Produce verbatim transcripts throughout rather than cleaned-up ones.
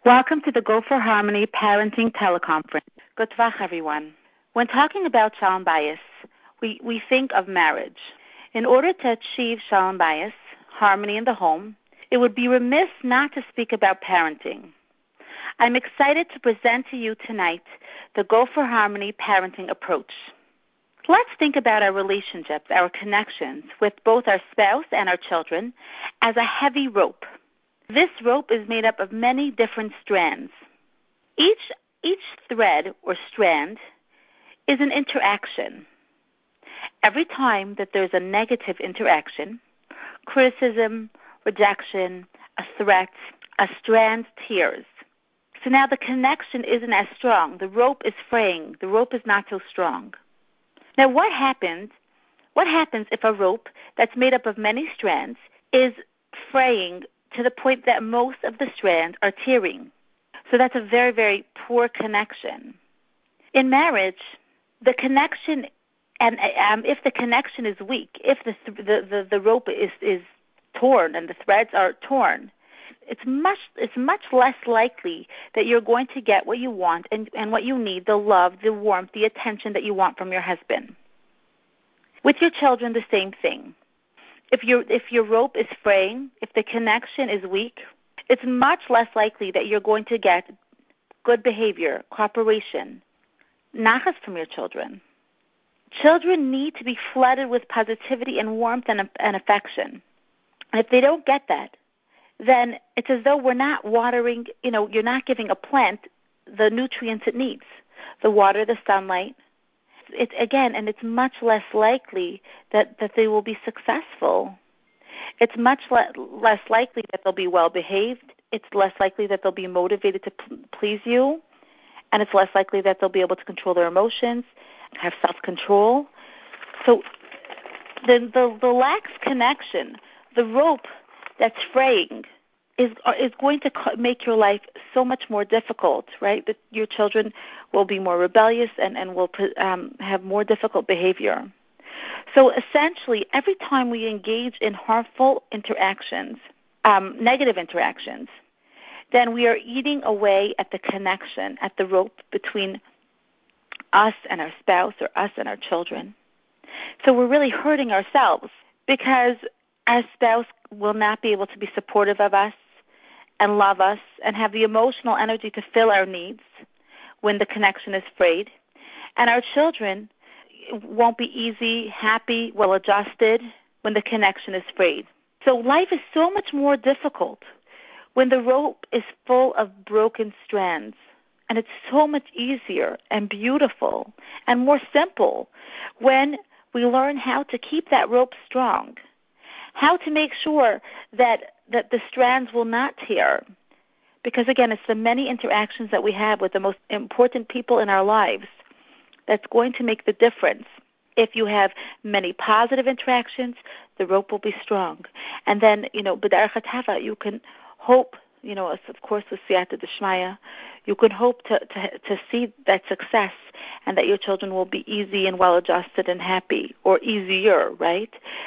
Welcome to the Go for Harmony Parenting Teleconference. Good Tvach, everyone. When talking about Shalom Bayis, we, we think of marriage. In order to achieve Shalom Bayis, harmony in the home, it would be remiss not to speak about parenting. I'm excited to present to you tonight the Go for Harmony parenting approach. Let's think about our relationships, our connections with both our spouse and our children as a heavy rope. This rope is made up of many different strands. Each, each thread or strand is an interaction. Every time that there's a negative interaction, criticism, rejection, a threat, a strand tears. So now the connection isn't as strong. The rope is fraying. The rope is not so strong. Now what happens, what happens if a rope that's made up of many strands is fraying to the point that most of the strands are tearing? So that's a very, very poor connection. In marriage, the connection, and um, if the connection is weak, if the the, the, the rope is, is torn and the threads are torn, it's much it's much less likely that you're going to get what you want and, and what you need, the love, the warmth, the attention that you want from your husband. With your children, the same thing. If your if your rope is fraying, if the connection is weak, it's much less likely that you're going to get good behavior, cooperation, nachas from your children. Children need to be flooded with positivity and warmth and, and affection. And if they don't get that, then it's as though we're not watering, you know, you're not giving a plant the nutrients it needs, the water, the sunlight. It's again, and it's much less likely that, that they will be successful. It's much le- less likely that they'll be well behaved. It's less likely that they'll be motivated to p- please you, and it's less likely that they'll be able to control their emotions, have self-control. So the the, the lax connection, the rope that's fraying, is is going to make your life so much more difficult, right? That your children will be more rebellious and, and will um, have more difficult behavior. So essentially, every time we engage in harmful interactions, um, negative interactions, then we are eating away at the connection, at the rope between us and our spouse or us and our children. So we're really hurting ourselves because our spouse will not be able to be supportive of us and love us and have the emotional energy to fill our needs when the connection is frayed. And our children won't be easy, happy, well-adjusted when the connection is frayed. So life is so much more difficult when the rope is full of broken strands. And it's so much easier and beautiful and more simple when we learn how to keep that rope strong, how to make sure that, that the strands will not tear. Because, again, it's the many interactions that we have with the most important people in our lives that's going to make the difference. If you have many positive interactions, the rope will be strong. And then, you know, b'derech hatava, you can hope, you know, of course with siyata d'shmaya, you can hope to, to, to see that success and that your children will be easy and well-adjusted and happy, or easier, right?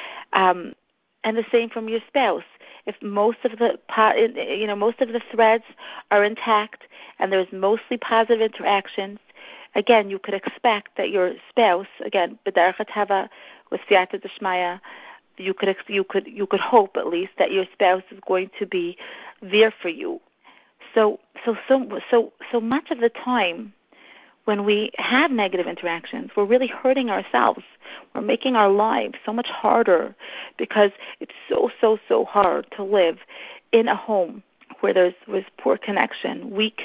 Um, and the same from your spouse. If most of the you know most of the threads are intact and there's mostly positive interactions, again, you could expect that your spouse, again, b'derech hatava with siyata d'shmaya, you could you could you could hope at least that your spouse is going to be there for you. So so so so so much of the time, when we have negative interactions, we're really hurting ourselves. We're making our lives so much harder because it's so, so, so hard to live in a home where there's, there's poor connection, weak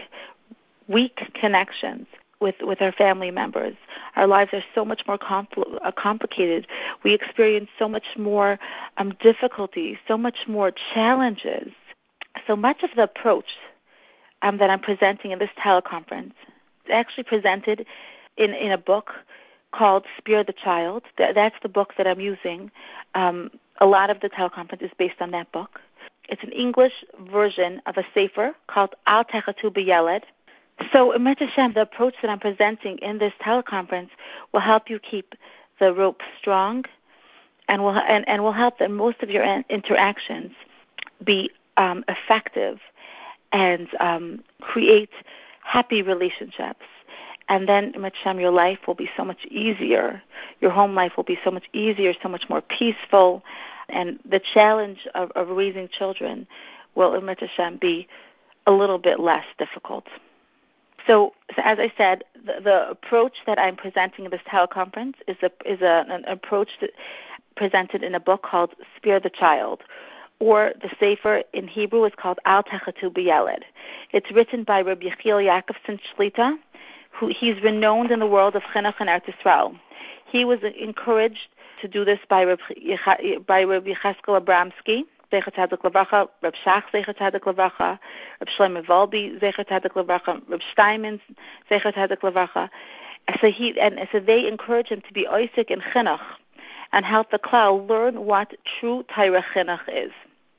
weak connections with, with our family members. Our lives are so much more compl- uh, complicated. We experience so much more um, difficulty, so much more challenges. So much of the approach um, that I'm presenting in this teleconference actually presented in, in a book called Spare the Child. Th- that's the book that I'm using. Um, a lot of the teleconference is based on that book. It's an English version of a sefer called Al Techatu B'Yeled. So, Emet Hashem, the approach that I'm presenting in this teleconference will help you keep the rope strong and will and, and will help that most of your interactions be um, effective and um, create happy relationships. And then, Hashem, your life will be so much easier. Your home life will be so much easier, so much more peaceful. And the challenge of, of raising children will, Hashem, be a little bit less difficult. So, so as I said, the, the approach that I'm presenting in this teleconference is a, is a, an approach that presented in a book called Spare the Child, or the Sefer in Hebrew is called Al Techatu B'Yeled. It's written by Rabbi Yechiel Yaakovson Shlita, who he's renowned in the world of Chinuch and Eretz Yisrael. He was encouraged to do this by Rabbi by Rabbi Cheskel Abramsky, Zecher Tzadik Levracha, Reb Shach Zecher Tzadik Levracha, Reb Shlomo Wolbe Zecher Tzadik Levracha, Reb Steinman Zecher Tzadik Levracha. So he and so they encourage him to be oisik in Chinuch and help the Klal learn what true Torah Chinuch is.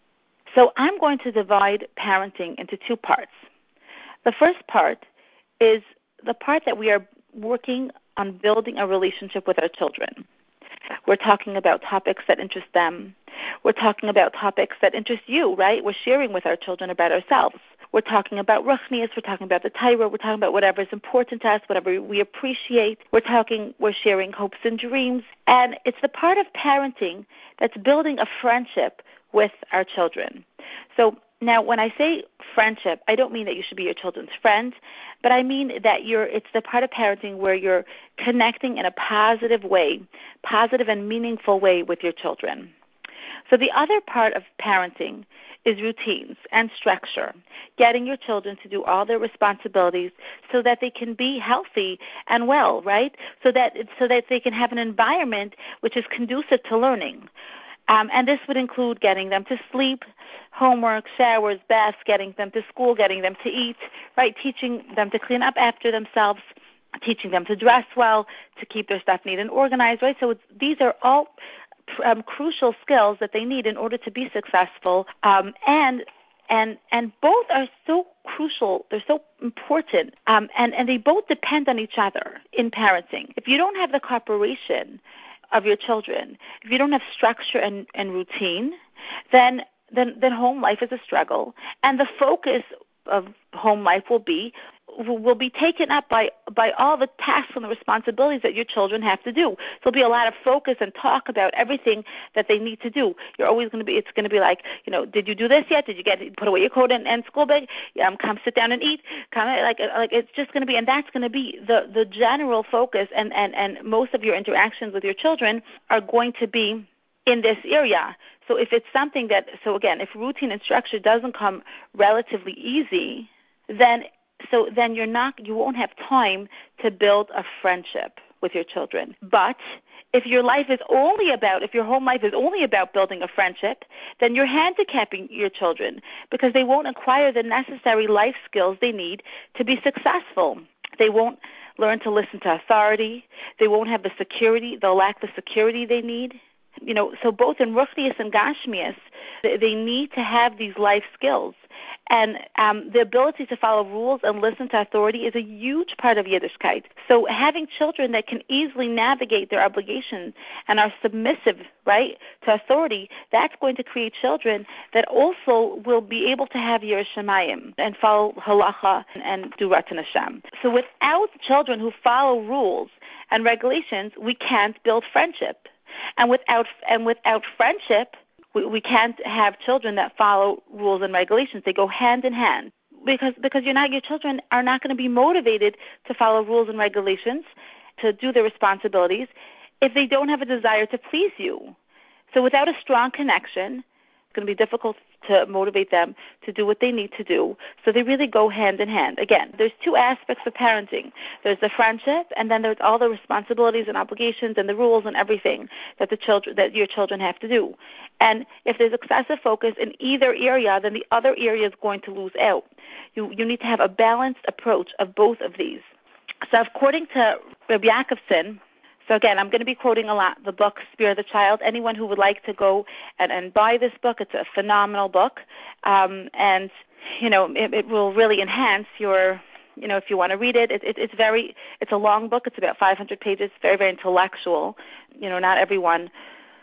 So I'm going to divide parenting into two parts. The first part is the part that we are working on building a relationship with our children. We're talking about topics that interest them. We're talking about topics that interest you, right? We're sharing with our children about ourselves. We're talking about ruchnius. We're talking about the Torah. We're talking about whatever is important to us, whatever we appreciate. We're talking, we're sharing hopes and dreams. And it's the part of parenting that's building a friendship with our children. So now, when I say friendship, I don't mean that you should be your children's friend, but I mean that you're. It's the part of parenting where you're connecting in a positive way, positive and meaningful way with your children. So the other part of parenting is routines and structure, getting your children to do all their responsibilities so that they can be healthy and well, right? So that so that they can have an environment which is conducive to learning. Um, and this would include getting them to sleep, homework, showers, baths, getting them to school, getting them to eat, right? Teaching them to clean up after themselves, teaching them to dress well, to keep their stuff neat and organized, right? So it's, these are all um, crucial skills that they need in order to be successful. Um, and and and both are so crucial. They're so important, um, and and they both depend on each other in parenting. If you don't have the cooperation of your children, if you don't have structure and, and routine, then, then then home life is a struggle, and the focus of home life will be will be taken up by by all the tasks and the responsibilities that your children have to do. So there'll be a lot of focus and talk about everything that they need to do. You're always going to be, it's going to be like, you know, did you do this yet? Did you get put away your coat and, and school bag? Um, come sit down and eat. Come like like it's just going to be, and that's going to be the the general focus, and and and most of your interactions with your children are going to be in this area. So if it's something that, so again, if routine and structure doesn't come relatively easy, then so then you're not, you won't have time to build a friendship with your children. But if your life is only about, if your home life is only about building a friendship, then you're handicapping your children because they won't acquire the necessary life skills they need to be successful. They won't learn to listen to authority. They won't have the security. They'll lack the security they need. You know, so both in Ruchnius and Gashmius, they need to have these life skills. And um, the ability to follow rules and listen to authority is a huge part of Yiddishkeit. So having children that can easily navigate their obligations and are submissive, right, to authority, that's going to create children that also will be able to have Yiras Shamayim and follow halacha and, and do Ratzon Hashem. So without children who follow rules and regulations, we can't build friendship. And without and without friendship, we, we can't have children that follow rules and regulations. They go hand in hand because because you're not your children are not going to be motivated to follow rules and regulations, to do their responsibilities, if they don't have a desire to please you. So without a strong connection, it's going to be difficult to motivate them to do what they need to do. So they really go hand in hand. Again, there's two aspects of parenting. There's the friendship, and then there's all the responsibilities and obligations and the rules and everything that the children, that your children have to do. And if there's excessive focus in either area, then the other area is going to lose out. You you need to have a balanced approach of both of these. So according to Rabbi Yaakovson, so again, I'm going to be quoting a lot the book, Spare the Child. Anyone who would like to go and, and buy this book, it's a phenomenal book. Um, and, you know, it, it will really enhance your, you know, if you want to read it, it, it, it's very, it's a long book. It's about five hundred pages, very, very intellectual. You know, not everyone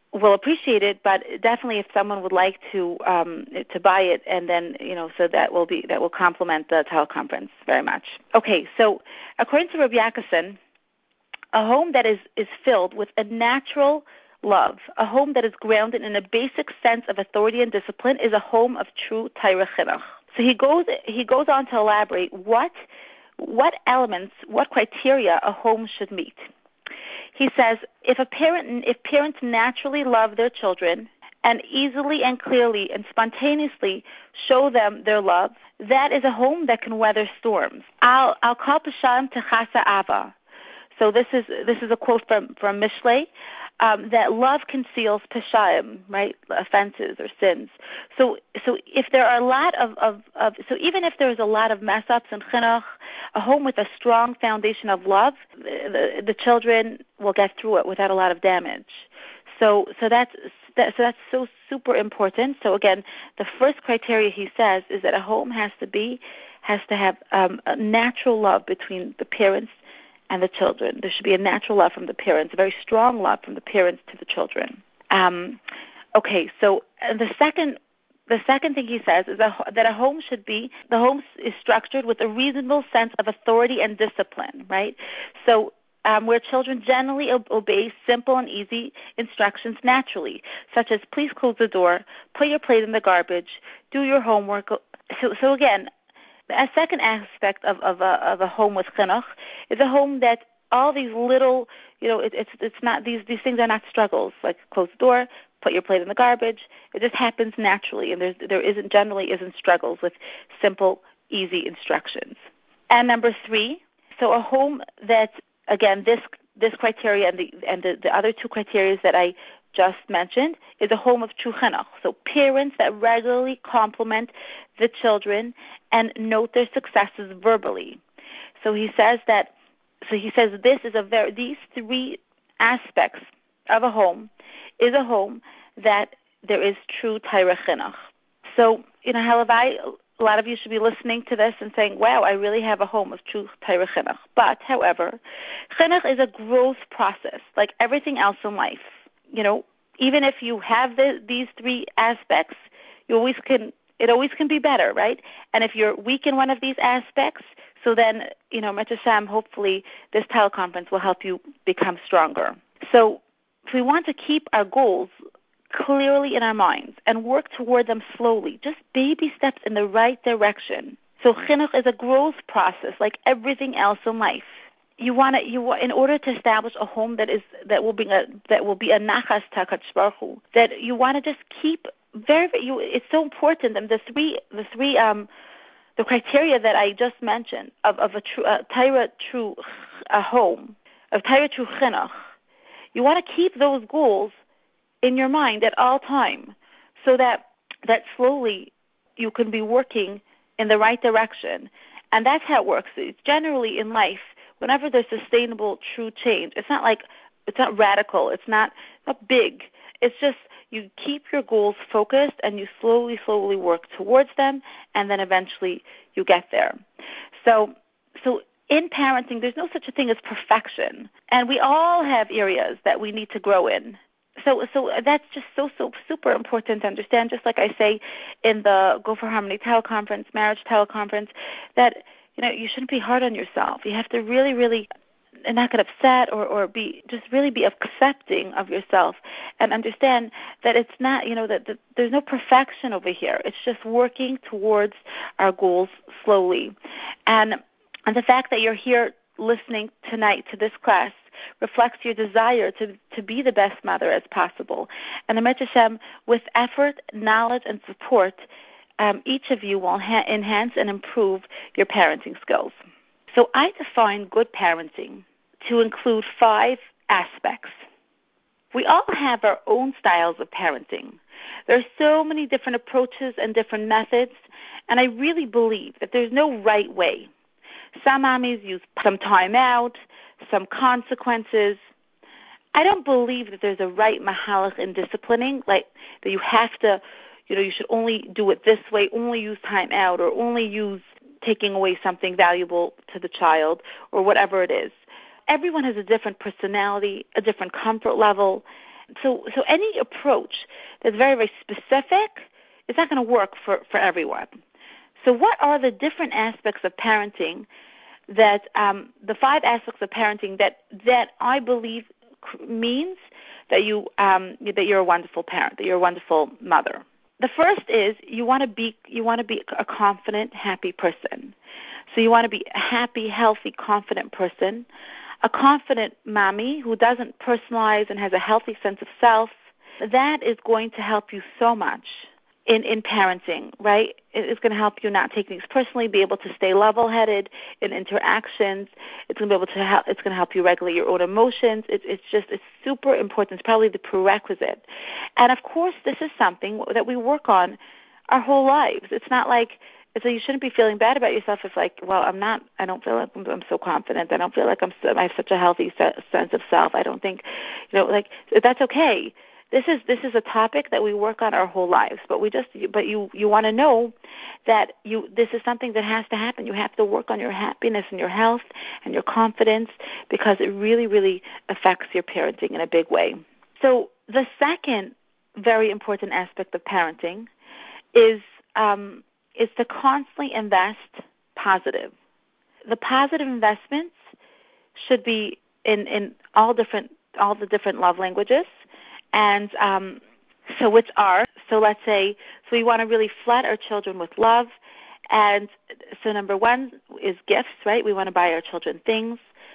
will appreciate it, but definitely if someone would like to um, to buy it, and then you know, so that will be that will complement the teleconference very much. Okay, so according to Rabbi Yaakov, a home that is is filled with a natural love, a home that is grounded in a basic sense of authority and discipline, is a home of true Torah chinuch. So he goes he goes on to elaborate what what elements, what criteria a home should meet. He says, if a parent, if parents naturally love their children and easily and clearly and spontaneously show them their love, that is a home that can weather storms. Al al kol peshaim techasa ava. So this is this is a quote from from Mishlei, um, that love conceals peshaim, right, offenses or sins. So so if there are a lot of, of, of so even if there is a lot of mess ups in chinuch, a home with a strong foundation of love, the, the children will get through it without a lot of damage. So so that's that, so that's so super important. So again, the first criteria he says is that a home has to be has to have um, a natural love between the parents and the children. There should be a natural love from the parents, a very strong love from the parents to the children. Um, okay, so the second the second thing he says is a, that a home should be, the home is structured with a reasonable sense of authority and discipline, right? So um, where children generally obey simple and easy instructions naturally, such as please close the door, put your plate in the garbage, do your homework. So, so again, a second aspect of, of, a, of a home with chinuch is a home that all these little, you know, it, it's it's not, these, these things are not struggles, like close the door, put your plate in the garbage. It just happens naturally, and there's, there isn't, generally isn't struggles with simple, easy instructions. And number three, so a home that, again, this this criteria and the and the, the other two criteria that I just mentioned is a home of true chinuch. So parents that regularly compliment the children and note their successes verbally. So he says that. So he says this is a very these three aspects of a home is a home that there is true Torah chinuch. So you know, Halavai, a lot of you should be listening to this and saying, "Wow, I really have a home of true Torah chinuch." But however, chinuch is a growth process, like everything else in life. You know, even if you have the, these three aspects, you always can. It always can be better, right? And if you're weak in one of these aspects, so then, you know, Mitzvah Hashem, hopefully this teleconference will help you become stronger. So if we want to keep our goals clearly in our minds and work toward them slowly, just baby steps in the right direction. So chinuch is a growth process like everything else in life. You want to, you in order to establish a home that is that will be a that will be a nachas takat shbarchu, that you want to just keep very. You, it's so important. And the three the three um the criteria that I just mentioned of of a true uh, Torah true a home of Torah true chinuch, you want to keep those goals in your mind at all time, so that that slowly you can be working in the right direction. And that's how it works. It's generally in life, whenever there's sustainable, true change, it's not like, it's not radical, it's not, not big. It's just you keep your goals focused and you slowly, slowly work towards them, and then eventually you get there. So, so in parenting, there's no such a thing as perfection, and we all have areas that we need to grow in. So, so that's just so, so super important to understand. Just like I say in the Go for Harmony teleconference, marriage teleconference, that you know you shouldn't be hard on yourself. You have to really, really not get upset or, or be just really be accepting of yourself and understand that it's not, you know, that, that there's no perfection over here. It's just working towards our goals slowly, and and the fact that you're here listening tonight to this class reflects your desire to, to be the best mother as possible. And the Mitzvah Hashem, with effort, knowledge, and support, um, each of you will ha- enhance and improve your parenting skills. So I define good parenting to include five aspects. We all have our own styles of parenting. There are so many different approaches and different methods, and I really believe that there's no right way. Some mommies use some time out, some consequences. I don't believe that there's a right mahalach in disciplining, like that you have to, you know, you should only do it this way, only use time out, or only use taking away something valuable to the child, or whatever it is. Everyone has a different personality, a different comfort level, So so any approach that's very, very specific is not going to work for, for everyone. So what are the different aspects of parenting that um, the five aspects of parenting that that I believe means that you um, that you're a wonderful parent, that you're a wonderful mother? The first is you want to be you want to be a confident, happy person. So you want to be a happy, healthy, confident person, a confident mommy who doesn't personalize and has a healthy sense of self. That is going to help you so much in, in parenting, right? It's going to help you not take things personally, be able to stay level-headed in interactions. It's going to be able to help. It's going to help you regulate your own emotions. It's it's just it's super important. It's probably the prerequisite. And of course, this is something that we work on our whole lives. It's not like so you shouldn't be feeling bad about yourself if like, well, I'm not. I don't feel like I'm, I'm so confident. I don't feel like I'm. So, I have such a healthy se- sense of self. I don't think, you know, like that's okay. This is this is a topic that we work on our whole lives, but we just but you you want to know that you this is something that has to happen. You have to work on your happiness and your health and your confidence because it really really affects your parenting in a big way. So the second very important aspect of parenting is um, is to constantly invest positive. The positive investments should be in, in all different all the different love languages. And um, so which are, so let's say, so we want to really flood our children with love. And so number one is gifts, right? We want to buy our children things.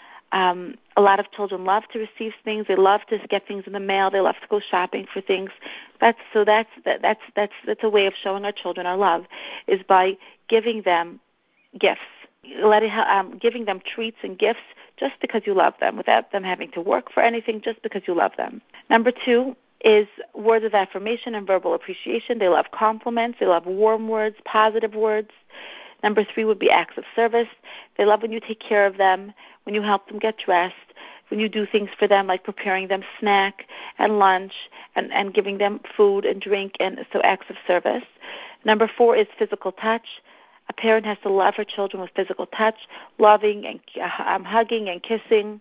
Um, a lot of children love to receive things. They love to get things in the mail. They love to go shopping for things. That's so that's that, that's that's that's a way of showing our children our love, is by giving them gifts, letting um, giving them treats and gifts just because you love them, without them having to work for anything, just because you love them. Number two is words of affirmation and verbal appreciation. They love compliments. They love warm words, positive words. Number three would be acts of service. They love when you take care of them, when you help them get dressed, when you do things for them like preparing them snack and lunch and, and giving them food and drink, and so acts of service. Number four is physical touch. A parent has to love her children with physical touch, loving and um, hugging and kissing,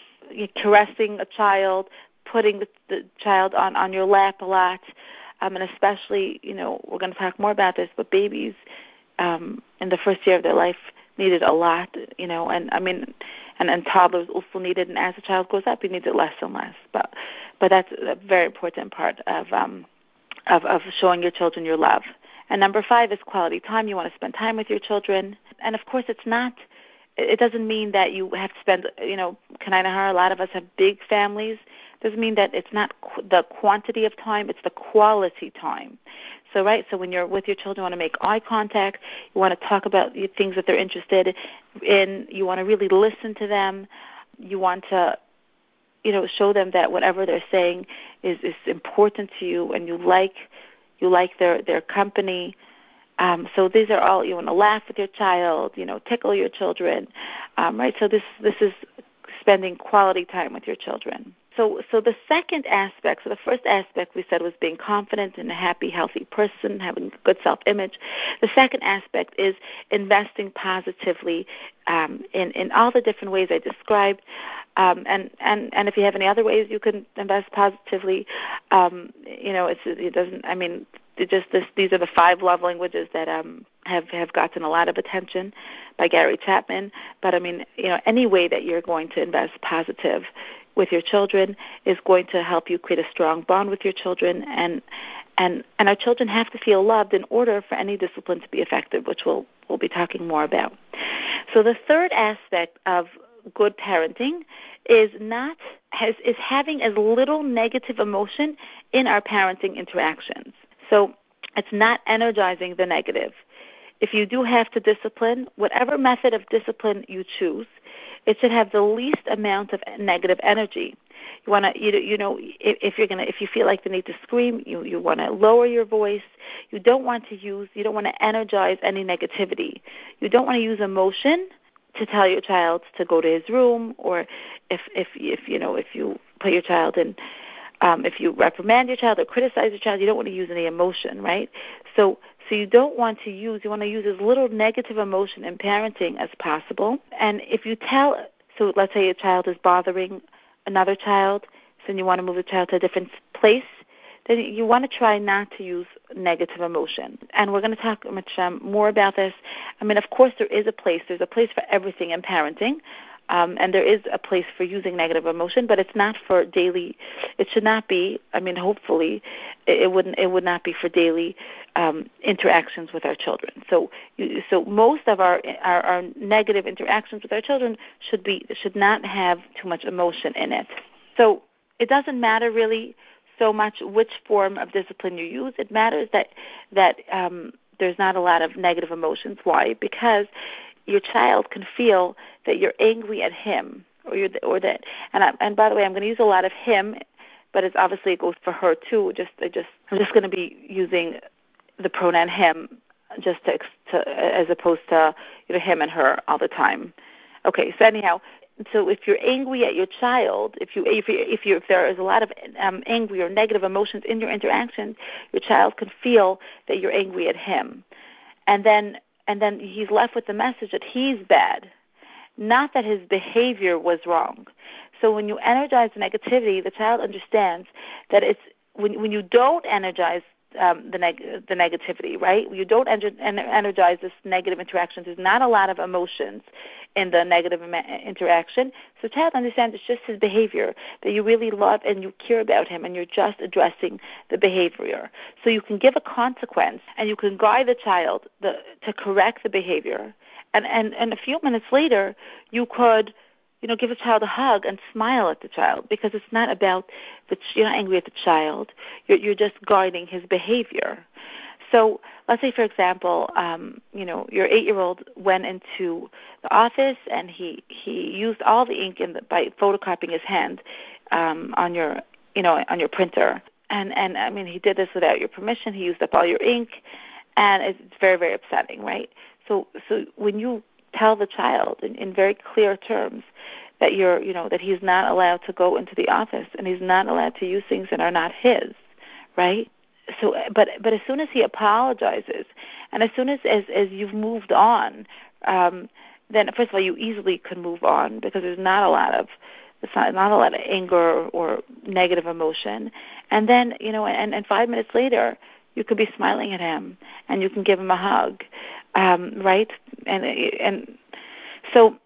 caressing a child, putting the, the child on, on your lap a lot, um, and especially, you know, we're going to talk more about this, but babies um, in the first year of their life needed a lot, you know, and I mean, and, and toddlers also need it, and as the child grows up, he needs it less and less. But but that's a very important part of um, of, of showing your children your love. And number five is quality time. You want to spend time with your children. And, of course, it's not – it doesn't mean that you have to spend – you know, Kanai, a lot of us have big families. It doesn't mean that it's not qu- the quantity of time. It's the quality time. So, right, so when you're with your children, you want to make eye contact. You want to talk about the things that they're interested in. You want to really listen to them. You want to – you know, show them that whatever they're saying is, is important to you, and you like you like their, their company. Um, so these are all, you want to laugh with your child, you know, tickle your children, um, right? So this this is spending quality time with your children. So so the second aspect, so the first aspect we said was being confident and a happy, healthy person, having good self-image. The second aspect is investing positively um, in, in all the different ways I described. Um, and, and, and if you have any other ways you can invest positively, um, you know, it's, it doesn't, I mean, it just this, these are the five love languages that um, have, have gotten a lot of attention by Gary Chapman. But, I mean, you know, any way that you're going to invest positive with your children is going to help you create a strong bond with your children, and and and our children have to feel loved in order for any discipline to be effective, which we'll we'll be talking more about. So the third aspect of good parenting is not has is having as little negative emotion in our parenting interactions. So it's not energizing the negative. If you do have to discipline, whatever method of discipline you choose, it should have the least amount of negative energy. You want to, you, you know, if, if you're gonna, if you feel like the need to scream, you you want to lower your voice. You don't want to use, you don't want to energize any negativity. You don't want to use emotion to tell your child to go to his room, or if if if you know if you put your child in, um, if you reprimand your child or criticize your child, you don't want to use any emotion, right? So. So you don't want to use, you want to use as little negative emotion in parenting as possible. And if you tell, so let's say a child is bothering another child, and you want to move the child to a different place, then you want to try not to use negative emotion. And we're going to talk much um, more about this. I mean, of course, there is a place. There's a place for everything in parenting. Um, and there is a place for using negative emotion, but it's not for daily. It should not be. I mean, hopefully, it, it wouldn't. It would not be for daily um, interactions with our children. So, you, so most of our, our our negative interactions with our children should be should not have too much emotion in it. So it doesn't matter really so much which form of discipline you use. It matters that that um, there's not a lot of negative emotions. Why? Because your child can feel that you're angry at him, or you're, or that. And I, and by the way, I'm going to use a lot of him, but it's obviously it goes for her too. Just, I just, I'm just going to be using the pronoun him, just to, to as opposed to you know him and her all the time. Okay, so anyhow, so if you're angry at your child, if you if you, if, you, if there is a lot of um, angry or negative emotions in your interaction, your child can feel that you're angry at him, and then. And then he's left with the message that he's bad, not that his behavior was wrong. So when you energize the negativity, the child understands that it's when when you don't energize um, the neg- the negativity, right? When you don't ener- energize this negative interaction, there's not a lot of emotions in the negative Im- interaction. So the child understands it's just his behavior, that you really love and you care about him, and you're just addressing the behavior. So you can give a consequence, and you can guide the child the, to correct the behavior. And, and, and a few minutes later, you could you know, give a child a hug and smile at the child, because it's not about, the, you're not angry at the child. You're, you're just guarding his behavior. So let's say, for example, um, you know, your eight-year-old went into the office and he, he used all the ink in the, by photocopying his hand um, on your, you know, on your printer. And, and, I mean, he did this without your permission. He used up all your ink, and it's very, very upsetting, right? So, so when you tell the child in, in very clear terms that you're, you know, that he's not allowed to go into the office and he's not allowed to use things that are not his, right? So, but but as soon as he apologizes, and as soon as as, as you've moved on, um, then first of all you easily can move on, because there's not a lot of it's not, not a lot of anger or, or negative emotion, and then you know, and, and five minutes later you could be smiling at him and you can give him a hug, um, right? And and so.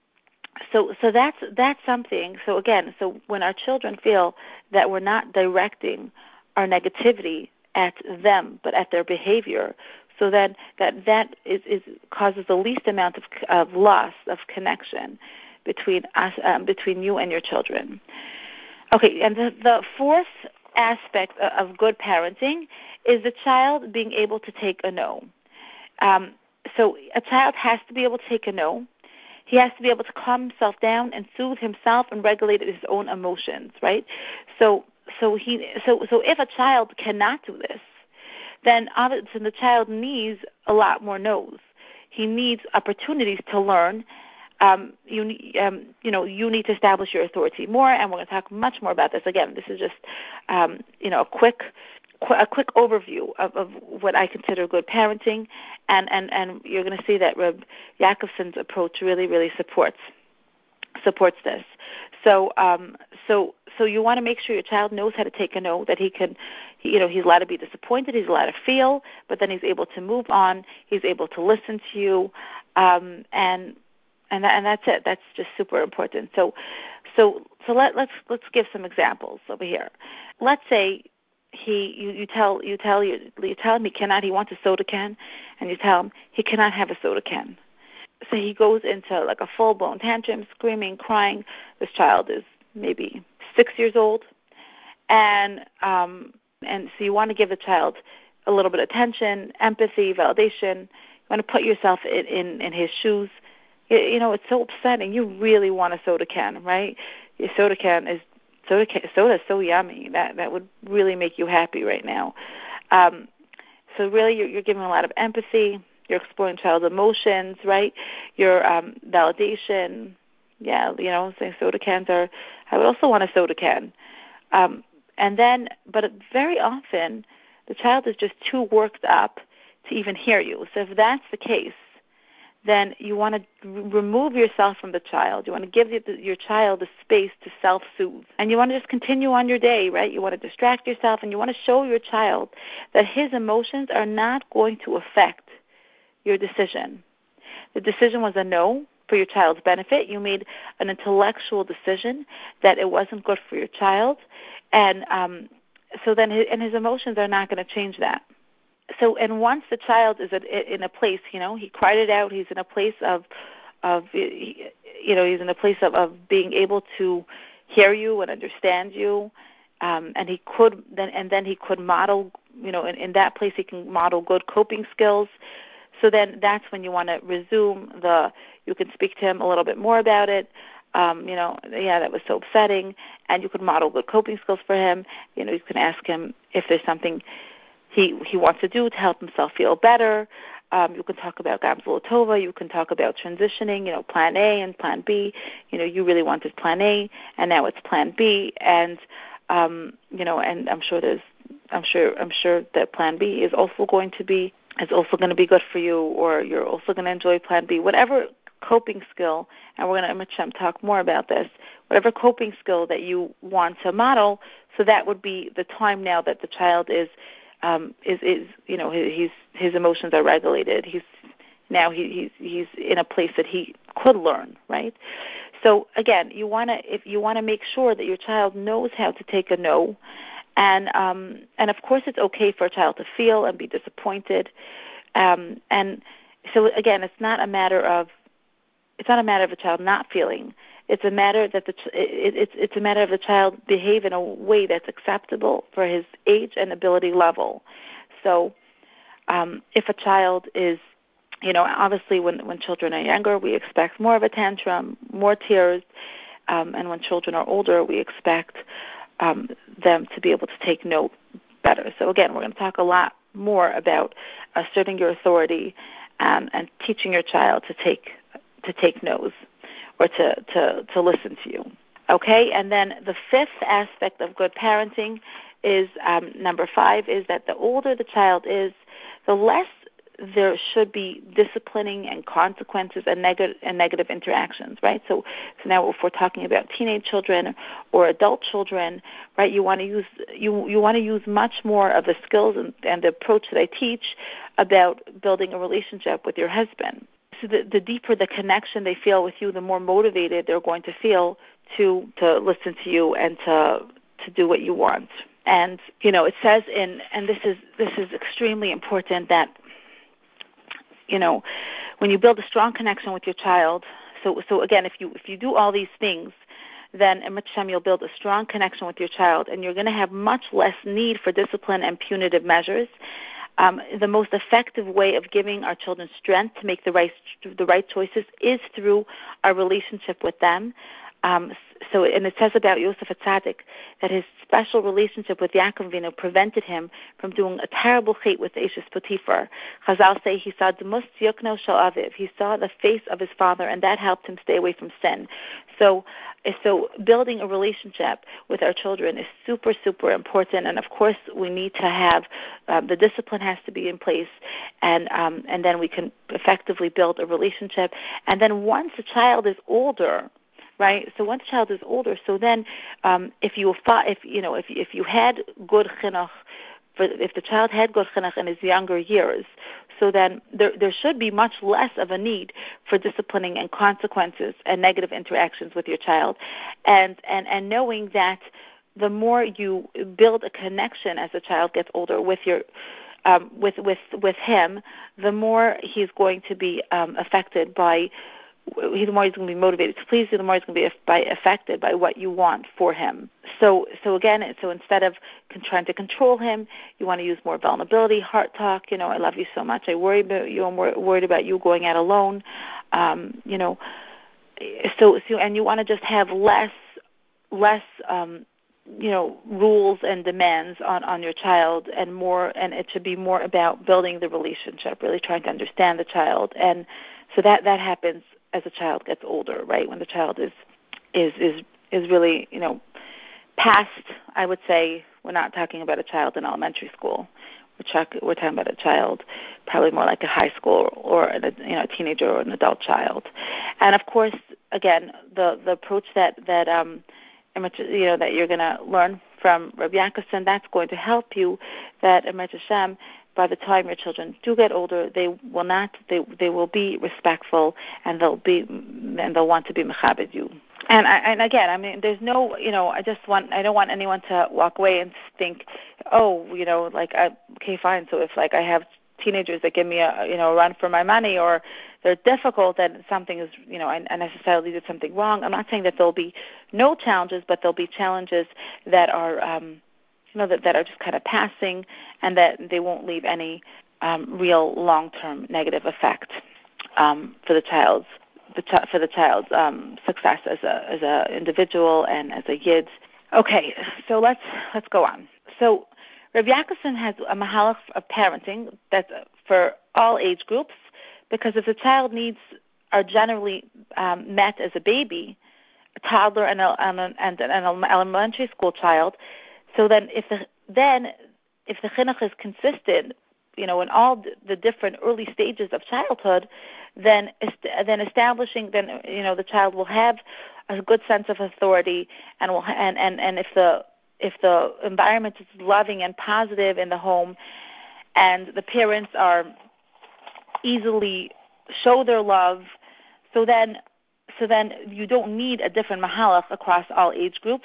So, so that's that's something. So again, so when our children feel that we're not directing our negativity at them, but at their behavior, so then that that is, is causes the least amount of of loss of connection between us, um, between you and your children. Okay, and the, the fourth aspect of good parenting is the child being able to take a no. Um, so a child has to be able to take a no. He has to be able to calm himself down and soothe himself and regulate his own emotions, right? So, so he, so, so if a child cannot do this, then obviously the child needs a lot more no's. He needs opportunities to learn. Um, you, um, you know, you need to establish your authority more, and we're going to talk much more about this. Again, this is just, um, you know, a quick. a quick overview of, of what I consider good parenting, and, and, and you're going to see that Reb Jacobson's approach really, really supports supports this. So, um, so, so you want to make sure your child knows how to take a no, that he can, he, you know, he's allowed to be disappointed, he's allowed to feel, but then he's able to move on, he's able to listen to you, um, and and that, and that's it. That's just super important. So, so, so let, let's let's give some examples over here. Let's say. He, you, you tell, you tell, you, you tell him he cannot. He wants a soda can, and you tell him he cannot have a soda can. So he goes into like a full-blown tantrum, screaming, crying. This child is maybe six years old, and um, and so you want to give the child a little bit of attention, empathy, validation. You want to put yourself in in, in his shoes. You, you know, it's so upsetting. You really want a soda can, right? Your soda can is. Soda, soda is so yummy. That that would really make you happy right now. Um, so really, you're, you're giving a lot of empathy. You're exploring child's emotions, right? Your um, validation. Yeah, you know, saying soda cans are. I would also want a soda can. Um, and then, but very often, the child is just too worked up to even hear you. So if that's the case, then you want to r- remove yourself from the child. You want to give the, your child the space to self-soothe. And you want to just continue on your day, right? You want to distract yourself, and you want to show your child that his emotions are not going to affect your decision. The decision was a no for your child's benefit. You made an intellectual decision that it wasn't good for your child, and um, so then his, and his emotions are not going to change that. So, and once the child is in a place, you know, he cried it out. He's in a place of, of, you know, he's in a place of, of being able to hear you and understand you, um, and he could then, and then he could model, you know, in, in that place he can model good coping skills. So then that's when you want to resume the. You can speak to him a little bit more about it. Um, you know, yeah, that was so upsetting, and you could model good coping skills for him. You know, you can ask him if there's something he he wants to do to help himself feel better. Um, you can talk about Gamzula Tova. You can talk about transitioning, you know, plan A and plan B. You know, you really wanted plan A, and now it's plan B. And, um, you know, and I'm sure there's, I'm sure, I'm sure that plan B is also going to be, is also going to be good for you, or you're also going to enjoy plan B. Whatever coping skill, and we're going to talk more about this, whatever coping skill that you want to model, so that would be the time now that the child is, Um, is is you know he's his emotions are regulated. He's now he, he's he's in a place that he could learn, right? So again, you want to if you want to make sure that your child knows how to take a no, and um, and of course it's okay for a child to feel and be disappointed, um, and so again, it's not a matter of it's not a matter of a child not feeling. It's a matter that the it, it's it's a matter of the child behave in a way that's acceptable for his age and ability level. So, um, if a child is, you know, obviously when when children are younger, we expect more of a tantrum, more tears, um, and when children are older, we expect um, them to be able to take note better. So again, we're going to talk a lot more about asserting your authority um, and teaching your child to take to take no's, or to, to, to listen to you. Okay, and then the fifth aspect of good parenting is, um, number five, is that the older the child is, the less there should be disciplining and consequences and negative and negative interactions, right? So, so now if we're talking about teenage children or adult children, right, you want to use you you want to use much more of the skills and, and the approach that I teach about building a relationship with your husband. So the, the deeper the connection they feel with you, the more motivated they're going to feel to to listen to you and to to do what you want. And you know, it says in and this is this is extremely important that, you know, when you build a strong connection with your child. So so again, if you if you do all these things, then in Hashem you'll build a strong connection with your child, and you're going to have much less need for discipline and punitive measures. Um, the most effective way of giving our children strength to make the right the right choices is through our relationship with them. Um, so, and it says about Yosef Atzadik that his special relationship with Yaakov Avinu prevented him from doing a terrible chait with Eshes Potiphar. Chazal say he saw Demus Yokno Shel Aviv. He saw the face of his father, and that helped him stay away from sin. So, so building a relationship with our children is super, super important. And of course, we need to have um, the discipline has to be in place, and um, and then we can effectively build a relationship. And then once a child is older, right? So once a child is older, so then um, if you if you know if if you had good chinuch, for if the child had good chinuch in his younger years, so then there there should be much less of a need for disciplining and consequences and negative interactions with your child, and and and knowing that the more you build a connection as the child gets older with your um, with with with him, the more he's going to be um, affected by. The more he's going to be motivated to please you, the more he's going to be by, affected by what you want for him. So, so again, so instead of con- trying to control him, you want to use more vulnerability, heart talk. You know, I love you so much. I worry about you. I'm wor- worried about you going out alone. Um, you know, so, so and you want to just have less, less. Um, you know, rules and demands on, on your child, and more, and it should be more about building the relationship, really trying to understand the child. And so that, that happens as a child gets older, right? When the child is, is, is, is really, you know, past, I would say, we're not talking about a child in elementary school. we're, talk, we're talking about a child, probably more like a high school or a, you know, a teenager or an adult child. And of course, again, the, the approach that that um, you know that you're going to learn from Rabbi Yaakov, that's going to help you. That Emet Hashem, by the time your children do get older, they will not they they will be respectful, and they'll be and they'll want to be mechabed you. And I, and again, I mean, there's no, you know, I just want, I don't want anyone to walk away and think, oh, you know, like, I, okay, fine. So if like I have teenagers that give me a, you know, a run for my money, or they're difficult, and something is, you know, I, I necessarily did something wrong. I'm not saying that there'll be no challenges, but there'll be challenges that are, um, you know, that, that are just kind of passing, and that they won't leave any um, real long-term negative effect um, for the child's the ch- for the child's um, success as a as a individual and as a yid. Okay, so let's let's go on. So Rabbi Yaakov has a mahalach of parenting that's for all age groups, because if the child needs are generally um, met as a baby, a toddler, and, a, and, a, and an elementary school child, so then if the then if the chinuch is consistent, you know, in all the different early stages of childhood, then then establishing, then, you know, the child will have a good sense of authority, and will and, and, and if the if the environment is loving and positive in the home, and the parents are easily show their love, so then so then you don't need a different mahalach across all age groups,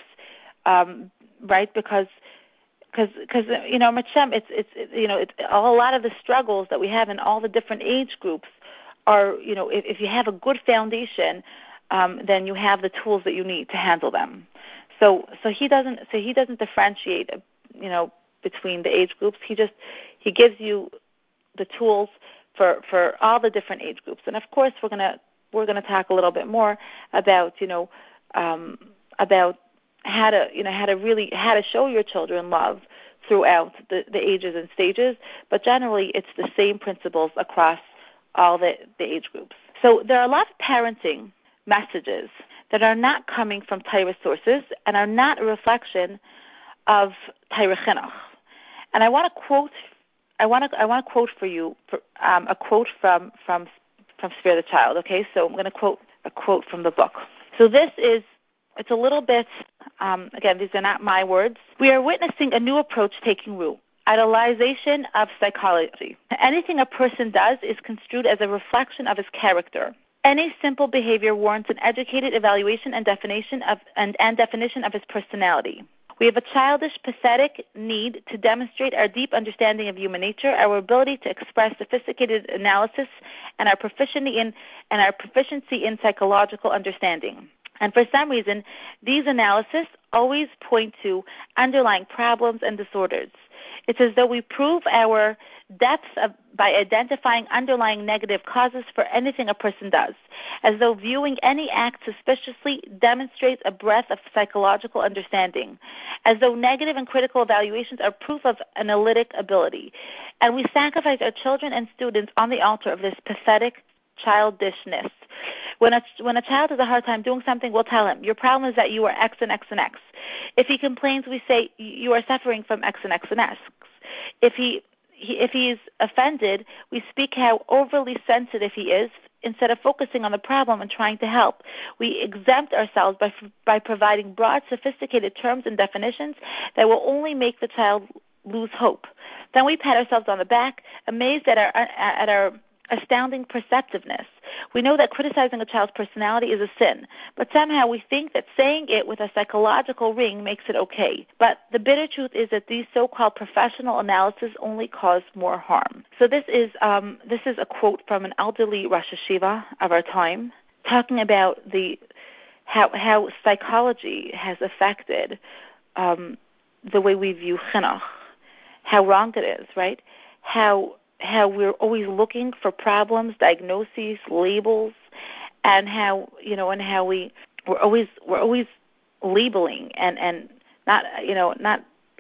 um, right? Because Because, because you know, Machem, it's it's it, you know, it's a lot of the struggles that we have in all the different age groups are, you know, if, if you have a good foundation, um, then you have the tools that you need to handle them. So, so he doesn't, so he doesn't differentiate, you know, between the age groups. He just he gives you the tools for, for all the different age groups. And of course, we're gonna we're gonna talk a little bit more about, you know, um, about how to, you know, how to really, how to show your children love throughout the, the ages and stages, but generally it's the same principles across all the, the age groups. So there are a lot of parenting messages that are not coming from Torah sources and are not a reflection of Torah chinuch. And I want to quote, I want to, I want to quote for you for, um, a quote from from from Spare the Child. Okay, so I'm going to quote a quote from the book. So this is. It's a little bit, um, again, these are not my words. We are witnessing a new approach taking root, idolization of psychology. Anything a person does is construed as a reflection of his character. Any simple behavior warrants an educated evaluation and definition of and, and definition of his personality. We have a childish, pathetic need to demonstrate our deep understanding of human nature, our ability to express sophisticated analysis, and our proficiency in and our proficiency in psychological understanding. And for some reason, these analyses always point to underlying problems and disorders. It's as though we prove our depth of, by identifying underlying negative causes for anything a person does, as though viewing any act suspiciously demonstrates a breadth of psychological understanding, as though negative and critical evaluations are proof of analytic ability. And we sacrifice our children and students on the altar of this pathetic childishness. When a, when a child has a hard time doing something, we'll tell him, your problem is that you are X and X and X. If he complains, we say, you are suffering from X and X and X. If he, he if he is offended, we speak how overly sensitive he is, instead of focusing on the problem and trying to help. We exempt ourselves by by providing broad, sophisticated terms and definitions that will only make the child lose hope. Then we pat ourselves on the back, amazed at our at our astounding perceptiveness. We know that criticizing a child's personality is a sin, but somehow we think that saying it with a psychological ring makes it okay. But the bitter truth is that these so-called professional analyses only cause more harm. So this is um, this is a quote from an elderly Rosh Hashiva of our time, talking about the how how psychology has affected um, the way we view chinuch, how wrong it is, right? How how we're always looking for problems, diagnoses, labels, and how, you know, and how we we're always we're always labeling and, and not, you know, not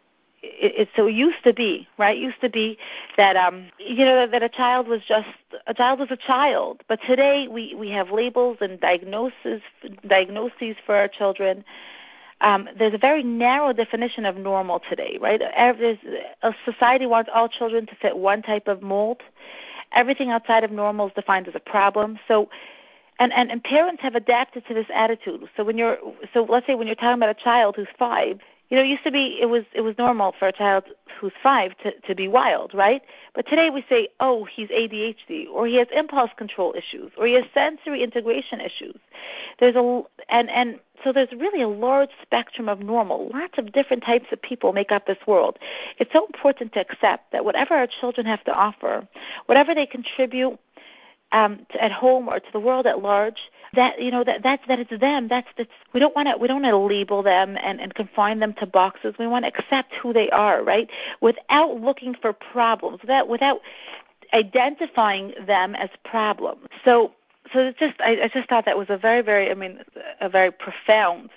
it, it so used to be, right? It used to be that um you know that a child was just a child was a child, but today we, we have labels and diagnoses diagnoses for our children. Um, there's a very narrow definition of normal today, right? There's, a society wants all children to fit one type of mold. Everything outside of normal is defined as a problem. So, and, and, and parents have adapted to this attitude. So when you're, so let's say when you're talking about a child who's five, you know, it used to be it was it was normal for a child who's five to, to be wild, right? But today we say, oh, he's A D H D, or he has impulse control issues, or he has sensory integration issues. There's a and and so there's really a large spectrum of normal. Lots of different types of people make up this world. It's so important to accept that whatever our children have to offer, whatever they contribute um, to, at home or to the world at large, that you know that that's that it's them. That's that's we don't want to we don't want to label them and, and confine them to boxes. We want to accept who they are, right? Without looking for problems, without without identifying them as problems. So so it's just I, I just thought that was a very very I mean a very profound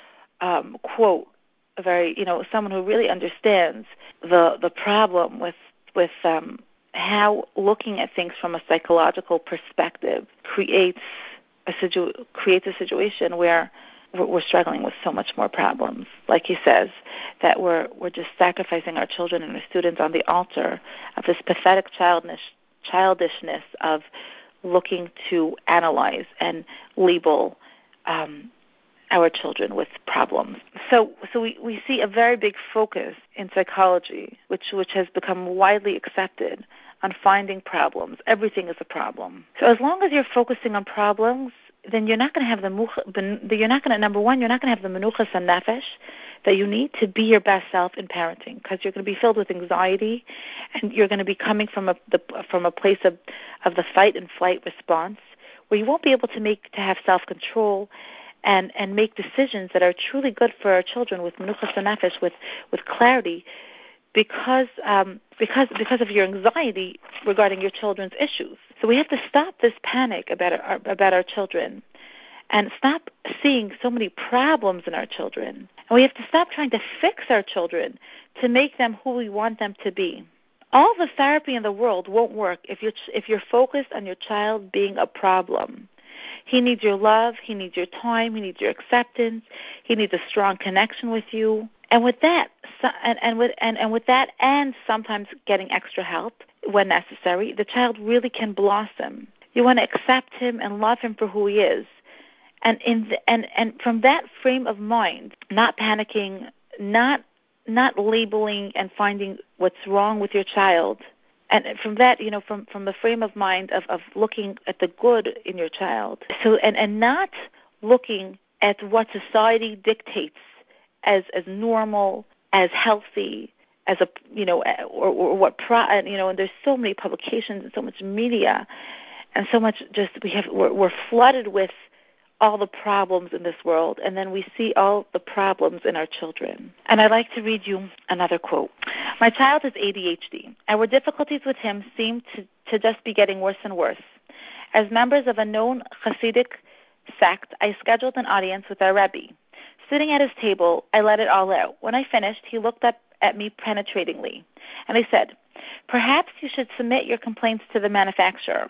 um, quote. A very you know someone who really understands the the problem with with um, how looking at things from a psychological perspective creates a situ- creates a situation where we're struggling with so much more problems. Like he says, that we're we're just sacrificing our children and our students on the altar of this pathetic childish childishness of looking to analyze and label um, our children with problems. So so we, we see a very big focus in psychology, which which has become widely accepted, on finding problems. Everything is a problem. So as long as you're focusing on problems, then you're not going to have the you're not going to number one, you're not going to have the menuchas and nefesh that you need to be your best self in parenting, because you're going to be filled with anxiety, and you're going to be coming from a the, from a place of of the fight and flight response, where you won't be able to make to have self control and and make decisions that are truly good for our children with menuchas and nefesh, with with clarity, because um, because because of your anxiety regarding your children's issues. So we have to stop this panic about our about our children, and stop seeing so many problems in our children. And we have to stop trying to fix our children to make them who we want them to be. All the therapy in the world won't work if you're if you're focused on your child being a problem. He needs your love. He needs your time. He needs your acceptance. He needs a strong connection with you. And with that, and, and with and, and with that, and sometimes getting extra help when necessary, the child really can blossom. You want to accept him and love him for who he is, and in the, and and from that frame of mind, not panicking, not not labeling and finding what's wrong with your child. And from that, you know, from, from the frame of mind of, of looking at the good in your child. So and, and not looking at what society dictates as as normal, as healthy, as a you know, or, or what pro, you know. And there's so many publications and so much media, and so much just we have we're, we're flooded with all the problems in this world, and then we see all the problems in our children. And I'd like to read you another quote. My child has A D H D. Our difficulties with him seem to, to just be getting worse and worse. As members of a known Hasidic sect, I scheduled an audience with our Rebbe. Sitting at his table, I let it all out. When I finished, he looked up at me penetratingly, and he said, "Perhaps you should submit your complaints to the manufacturer."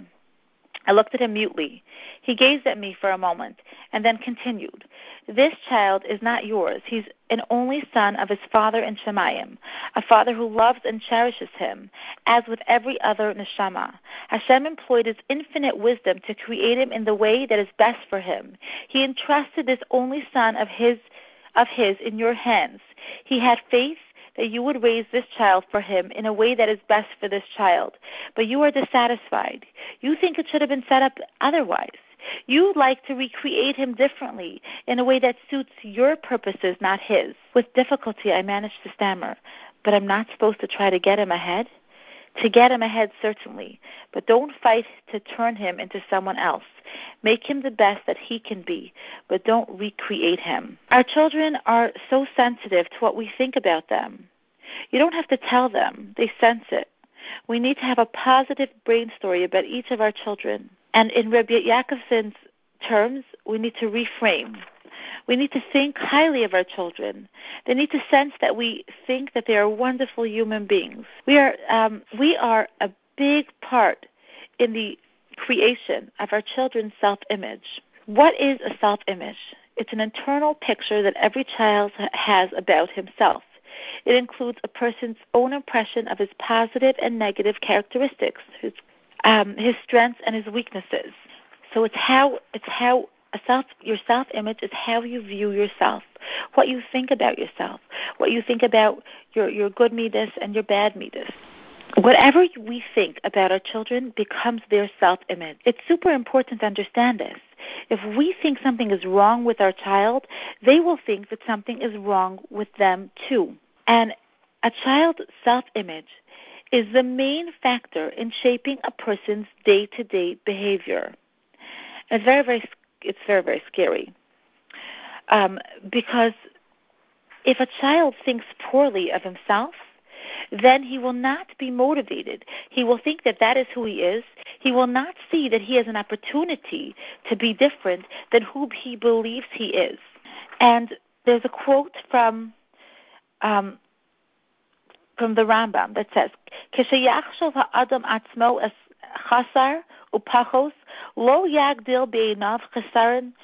I looked at him mutely. He gazed at me for a moment, and then continued, "This child is not yours. He's an only son of his father in Shemayim, a father who loves and cherishes him, as with every other neshama. Hashem employed his infinite wisdom to create him in the way that is best for him. He entrusted this only son of his, of his in your hands. He had faith that you would raise this child for him in a way that is best for this child. But you are dissatisfied. You think it should have been set up otherwise. You would like to recreate him differently, in a way that suits your purposes, not his." With difficulty, I managed to stammer, "But I'm not supposed to try to get him ahead?" "To get him ahead, certainly, but don't fight to turn him into someone else. Make him the best that he can be, but don't recreate him." Our children are so sensitive to what we think about them. You don't have to tell them. They sense it. We need to have a positive brain story about each of our children. And in Rabbi Yaakovson's terms, we need to reframe. We need to think highly of our children. They need to sense that we think that they are wonderful human beings. We are um, we are a big part in the creation of our children's self-image. What is a self-image? It's an internal picture that every child has about himself. It includes a person's own impression of his positive and negative characteristics, his, um, his strengths and his weaknesses. So it's how it's how a self your self-image is how you view yourself, what you think about yourself, what you think about your your good midas and your bad midas. Whatever we think about our children becomes their self-image. It's super important to understand this. If we think something is wrong with our child, they will think that something is wrong with them too. And a child's self-image is the main factor in shaping a person's day-to-day behavior. It's very, very, it's very, very scary. Um, because if a child thinks poorly of himself, then he will not be motivated. He will think that that is who he is. He will not see that he has an opportunity to be different than who he believes he is. And there's a quote from um, from the Rambam that says, "K'sheyachshov ha'adam atzmo es chasar upachos lo yagdil be'inav chasaron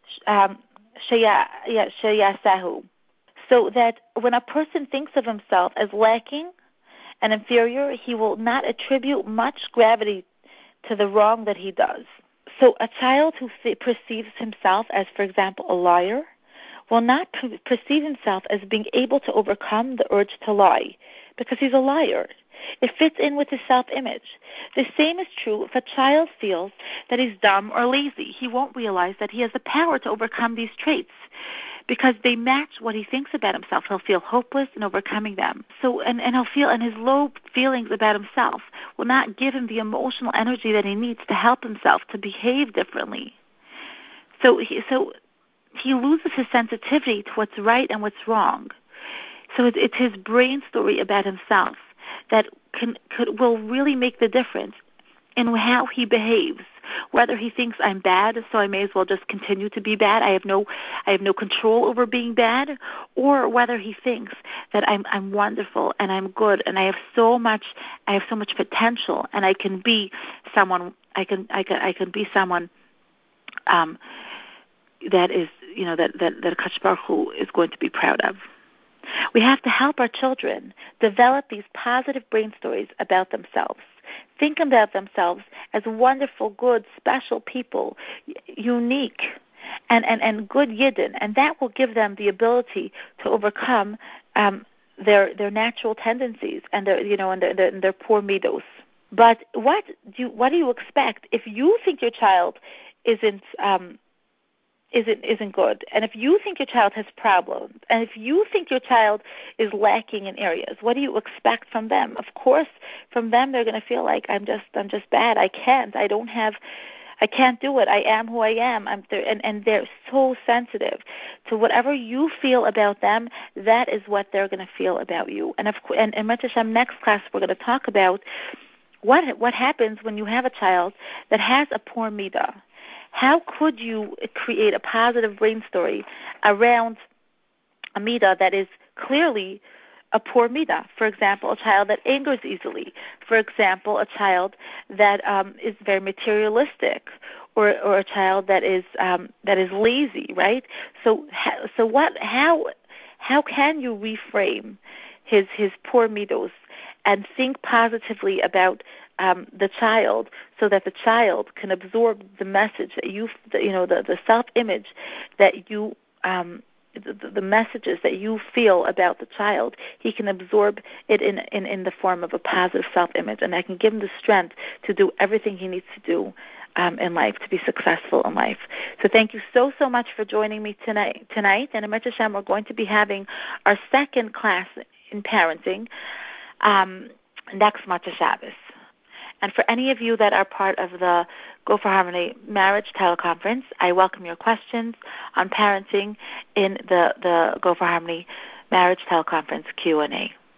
sheyasahu." So that when a person thinks of himself as lacking and inferior, he will not attribute much gravity to the wrong that he does. So a child who th- perceives himself as, for example, a liar, will not per- perceive himself as being able to overcome the urge to lie, because he's a liar. It fits in with his self-image. The same is true if a child feels that he's dumb or lazy. He won't realize that he has the power to overcome these traits, because they match what he thinks about himself. He'll feel hopeless in overcoming them. So, and, and he'll feel, and his low feelings about himself will not give him the emotional energy that he needs to help himself to behave differently. So, he, so he loses his sensitivity to what's right and what's wrong. So it's, it's his brain story about himself that can could will really make the difference in how he behaves. Whether he thinks I'm bad, so I may as well just continue to be bad. I have no, I have no control over being bad, or whether he thinks that I'm, I'm wonderful and I'm good and I have so much, I have so much potential and I can be someone, I can, I can, I can be someone, um, that is, you know, that that that Kadosh Baruch Hu is going to be proud of. We have to help our children develop these positive brain stories about themselves. Think about themselves as wonderful, good, special people, unique, and, and, and good yidden, and that will give them the ability to overcome um, their their natural tendencies and their you know and their, their, and their poor midos. But what do you, what do you expect if you think your child isn't um, isn't isn't good, and if you think your child has problems, and if you think your child is lacking in areas, what do you expect from them? Of course, from them they're going to feel like I'm just I'm just bad. I can't. I don't have. I can't do it. I am who I am. I'm th- and and they're so sensitive to whatever you feel about them. That is what they're going to feel about you. And of and in Mitzvah Hashem next class we're going to talk about what what happens when you have a child that has a poor midah. How could you create a positive brain story around a midah that is clearly a poor midah? For example, a child that angers easily. For example, a child that um, is very materialistic, or or a child that is um, that is lazy. Right. So so what? How how can you reframe his his poor midos and think positively about Um, the child, so that the child can absorb the message that you, you know, the, the self-image that you, um, the, the messages that you feel about the child. He can absorb it in, in, in the form of a positive self-image, and that can give him the strength to do everything he needs to do um, in life, to be successful in life. So thank you so, so much for joining me tonight. Tonight, and in Mitzvah Hashem, we're going to be having our second class in parenting um, next Mitzvah Shabbos. And for any of you that are part of the Go for Harmony Marriage Teleconference, I welcome your questions on parenting in the, the Go for Harmony Marriage Teleconference Q and A.